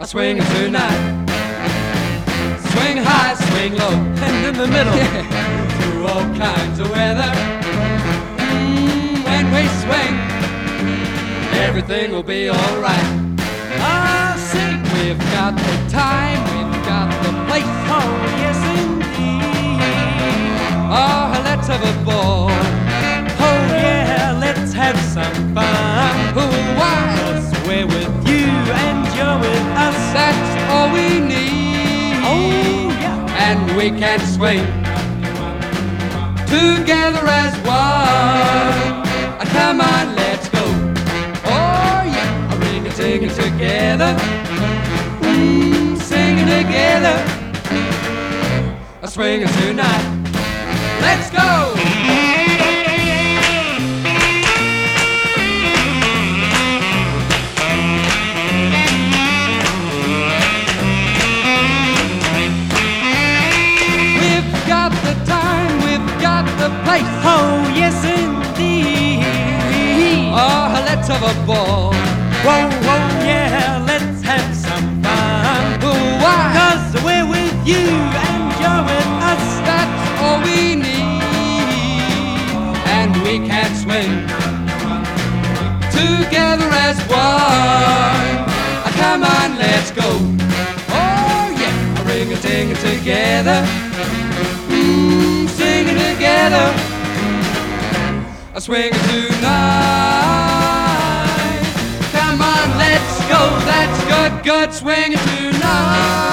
a swinging tonight. Swing high, swing low, and in the middle, through all kinds of weather. When we swing, everything will be alright. Ah, sing, we've got the time, we've got the place. Oh, yes indeed. Oh, let's have a ball. Oh, yeah, let's have some fun. Oh, why? 'Cause we're with you and you're with us. That's all we need. Oh, yeah. And we can swing together as one. Come on, let's go. Oh yeah, ring-a-ting-a together, singing together, a swinging tonight. Let's go. We've got the time, we've got the place. Oh, yes indeed. Oh, let's have a ball. Whoa, whoa, yeah, let's have some fun. Oh, why? 'Cause we're with you and you're with us. That's all we need. And we can swing together as one. Come on, let's go. Oh yeah, ring-a-ting-a together, singing together, a swinging tonight. Come on, let's go. That's good, good swinging tonight.